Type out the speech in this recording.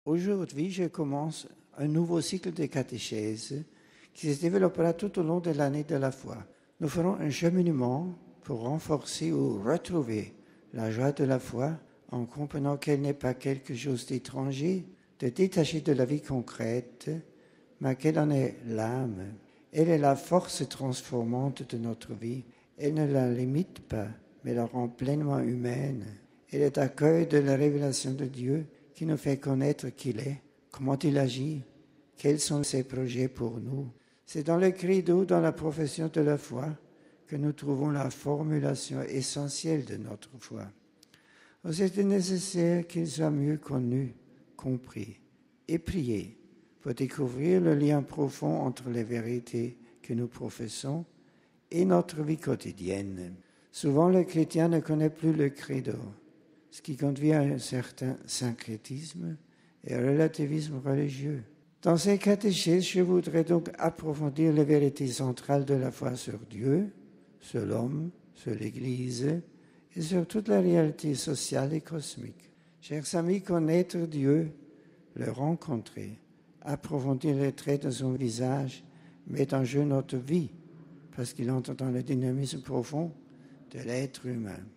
Aujourd'hui, je commence un nouveau cycle de catéchèse qui se développera tout au long de l'année de la foi. Nous ferons un cheminement pour renforcer ou retrouver la joie de la foi en comprenant qu'elle n'est pas quelque chose d'étranger, de détaché de la vie concrète, mais qu'elle en est l'âme. Elle est la force transformante de notre vie. Elle ne la limite pas, mais la rend pleinement humaine. Elle est accueil de la révélation de Dieu qui nous fait connaître qui il est, comment il agit, quels sont ses projets pour nous. C'est dans le credo, dans la profession de la foi, que nous trouvons la formulation essentielle de notre foi. C'est nécessaire qu'il soit mieux connu, compris et prié pour découvrir le lien profond entre les vérités que nous professons et notre vie quotidienne. Souvent, le chrétien ne connaît plus le credo, ce qui conduit à un certain syncrétisme et un relativisme religieux. Dans ces catéchèses, je voudrais donc approfondir les vérités centrales de la foi sur Dieu, sur l'homme, sur l'Église et sur toute la réalité sociale et cosmique. Chers amis, connaître Dieu, le rencontrer, approfondir les traits de son visage, met en jeu notre vie, parce qu'il entre dans le dynamisme profond de l'être humain.